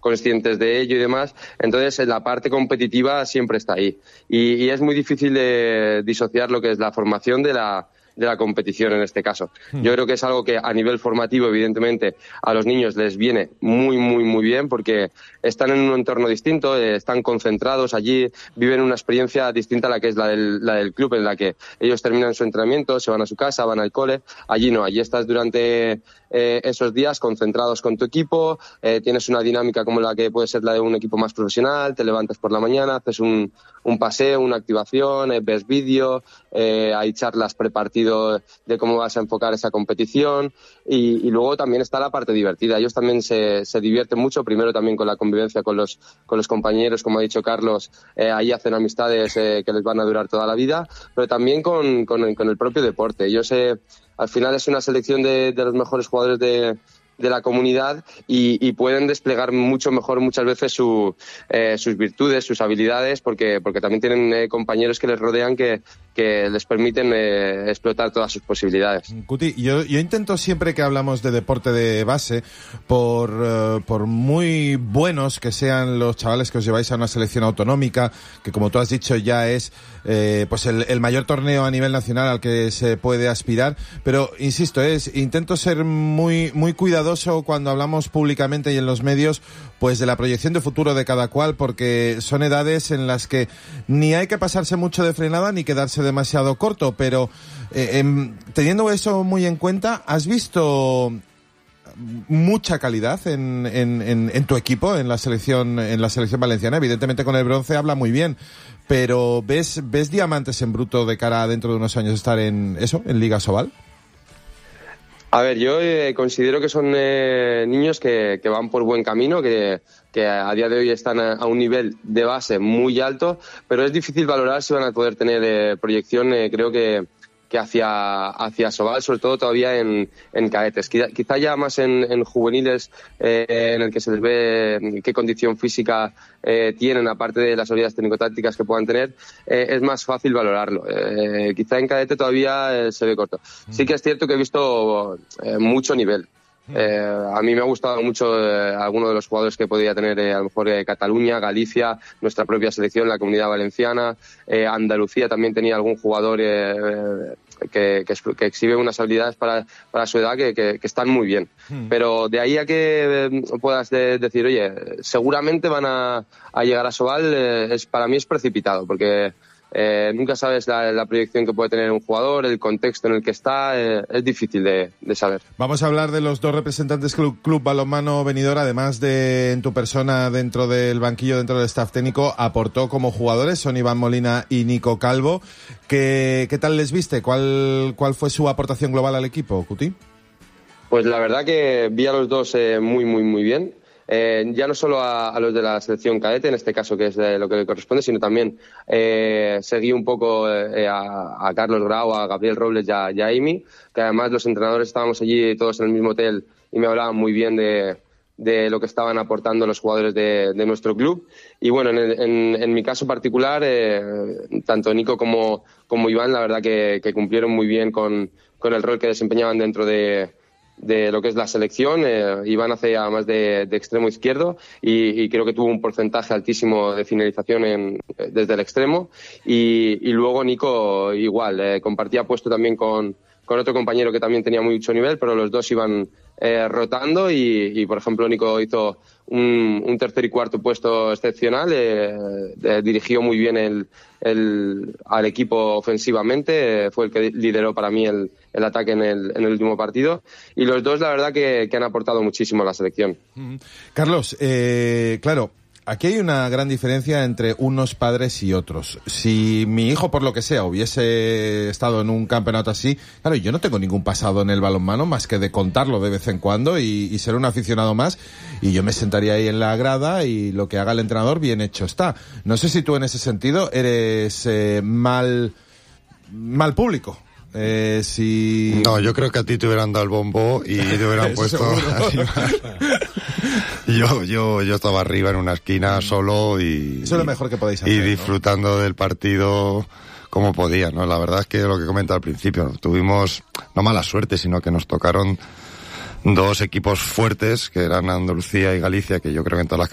conscientes de ello y demás. Entonces, la parte competitiva siempre está ahí. Y es muy difícil de disociar lo que es la formación de la competición en este caso. Yo creo que es algo que a nivel formativo, evidentemente, a los niños les viene muy, muy, muy bien porque están en un entorno distinto, están concentrados allí, viven una experiencia distinta a la que es la del club, en la que ellos terminan su entrenamiento, se van a su casa, van al cole. Allí no, allí estás durante esos días concentrados con tu equipo, tienes una dinámica como la que puede ser la de un equipo más profesional, te levantas por la mañana, haces un paseo, una activación, ves vídeo, hay charlas prepartidas de cómo vas a enfocar esa competición y luego también está la parte divertida. Ellos también se divierten mucho, primero también con la convivencia con los compañeros, como ha dicho Carlos, ahí hacen amistades que les van a durar toda la vida, pero también con el propio deporte. Ellos al final es una selección de los mejores jugadores de la comunidad y pueden desplegar mucho mejor muchas veces sus virtudes, sus habilidades, porque también tienen compañeros que les rodean que les permiten explotar todas sus posibilidades. Cuti, yo intento siempre que hablamos de deporte de base, por muy buenos que sean los chavales que os lleváis a una selección autonómica, que como tú has dicho ya es pues el mayor torneo a nivel nacional al que se puede aspirar, pero insisto, intento ser muy, muy cuidadoso cuando hablamos públicamente y en los medios pues de la proyección de futuro de cada cual, porque son edades en las que ni hay que pasarse mucho de frenada ni quedarse demasiado corto, pero teniendo eso muy en cuenta, ¿has visto mucha calidad en tu equipo, en la selección valenciana? Evidentemente con el bronce habla muy bien, pero ¿ves diamantes en bruto de cara a dentro de unos años estar en Liga Sobal? A ver, yo considero que son niños que van por buen camino, que a día de hoy están a un nivel de base muy alto, pero es difícil valorar si van a poder tener proyección, creo que hacia Sobal, sobre todo todavía en cadetes. Quizá ya más en juveniles, en el que se les ve qué condición física tienen, aparte de las habilidades técnico-tácticas que puedan tener, es más fácil valorarlo. Quizá en cadete todavía se ve corto. Sí que es cierto que he visto mucho nivel. A mí me ha gustado mucho alguno de los jugadores que podía tener a lo mejor Cataluña, Galicia, nuestra propia selección, la Comunidad Valenciana, Andalucía también tenía algún jugador que exhibe unas habilidades para su edad que están muy bien. Pero de ahí a que puedas decir, oye, seguramente van a llegar a Sobal, para mí es precipitado, porque nunca sabes la proyección que puede tener un jugador, el contexto en el que está, es difícil de saber. Vamos a hablar de los dos representantes Club Balonmano Benidorm, además de en tu persona dentro del banquillo, dentro del staff técnico, aportó como jugadores, son Iván Molina y Nico Calvo. ¿Qué tal les viste? ¿Cuál fue su aportación global al equipo, Cuti? Pues la verdad que vi a los dos muy, muy, muy bien. Ya no solo a los de la selección cadete, en este caso que es lo que le corresponde, sino también seguí un poco a Carlos Grau, a Gabriel Robles y a Amy, que además los entrenadores estábamos allí todos en el mismo hotel y me hablaban muy bien de lo que estaban aportando los jugadores de nuestro club. Y bueno, en mi caso particular, tanto Nico como Iván, la verdad que cumplieron muy bien con el rol que desempeñaban dentro de lo que es la selección. Iván hacía más de extremo izquierdo y creo que tuvo un porcentaje altísimo de finalización desde el extremo, y luego Nico igual, compartía puesto también con otro compañero que también tenía mucho nivel, pero los dos iban rotando y por ejemplo Nico hizo un tercer y cuarto puesto excepcional, dirigió muy bien al equipo ofensivamente, fue el que lideró para mí el ataque en el último partido, y los dos la verdad que han aportado muchísimo a la selección. Carlos, claro, aquí hay una gran diferencia entre unos padres y otros. Si mi hijo, por lo que sea, hubiese estado en un campeonato así, claro, yo no tengo ningún pasado en el balonmano más que de contarlo de vez en cuando y ser un aficionado más, y yo me sentaría ahí en la grada y lo que haga el entrenador bien hecho está. No sé si tú en ese sentido eres mal público. No, yo creo que a ti te hubieran dado el bombo y te hubieran puesto yo estaba arriba en una esquina solo y eso es lo mejor que podéis hacer, y disfrutando, ¿no?, del partido como podía, ¿no? La verdad es que lo que comentaba al principio, ¿no?, tuvimos no mala suerte, sino que nos tocaron dos equipos fuertes, que eran Andalucía y Galicia, que yo creo que en todas las